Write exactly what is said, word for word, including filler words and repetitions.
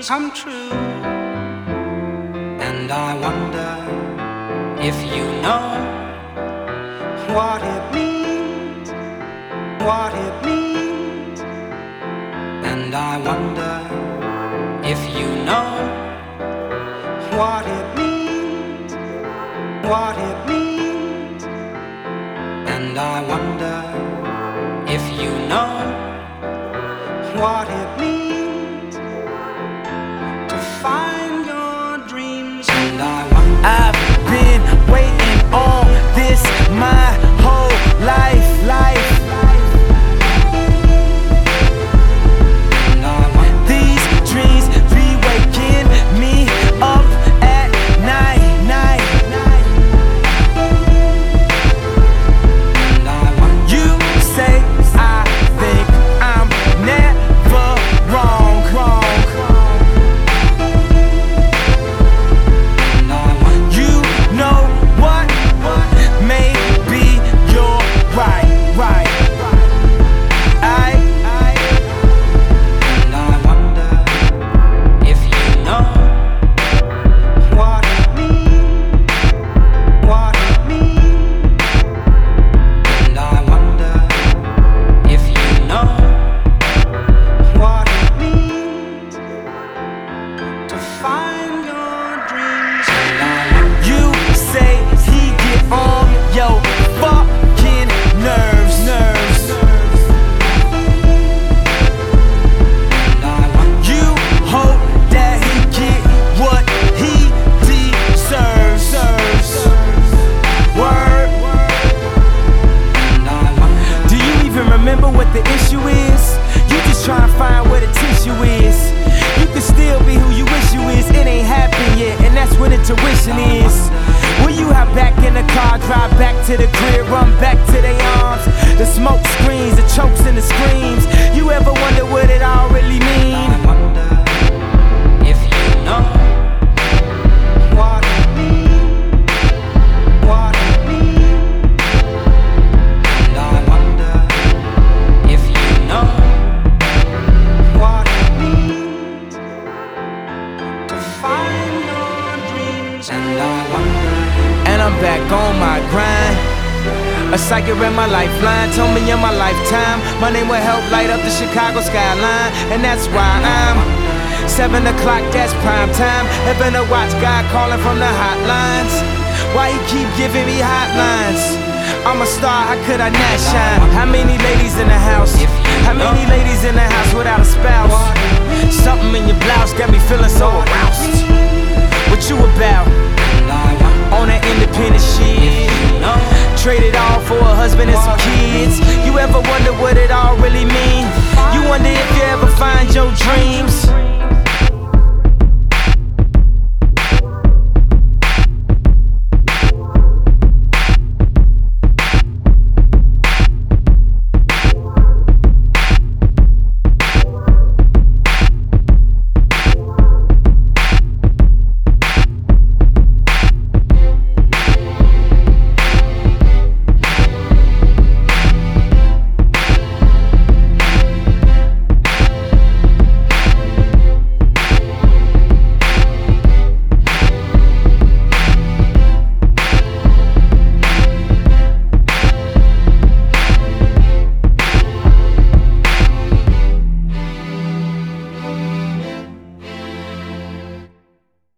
dreams come true. And I wonder if you know what it means, what it means. And I wonder if you know what it means, what it means. And I wonder if you know what it means to find your dreams. And I wonder, I've been waiting on this my whole life, life. and I wonder, These dreams be waking me up at night, night, night. and I wonder, You say I think I'm never wrong, wrong. and I wonder, You know what? Maybe you're right, right. I, I, and I wonder if you know what it means, what it means. And I wonder if you know what it means to find your dreams. And I wonder, you say he get on your fucking nerves, nerves. and I wonder, You hope that he get what he deserves, serves. Word. and I wonder, Do you even remember what the issue is? You just try to find where the tissue is. You can still be who you wish you is. It ain't happened yet, and that's what intuition is. Will you hop back in the car, drive back to the crib, run back to their arms? The smoke screens, the chokes and the screams. You ever wonder what it all really mean? I wonder if you know what it means, what it means. And I wonder if you know what it means to find your dreams. And I wonder, And I'm back on my grind. A psychic read my lifeline, told me in my lifetime my name will help light up the Chicago skyline. And that's why I'm seven o'clock, that's prime time. Heaven to watch God calling from the hotlines. Why he keep giving me hotlines? I'm a star, how could I not shine? How many ladies in the house? How many ladies in the house without a spouse? Something in your blouse got me feeling so aroused. What you about? and I wonder On that independent shit, if you know trade it all for a husband and some kids. You ever wonder what it all really mean? You wonder if you ever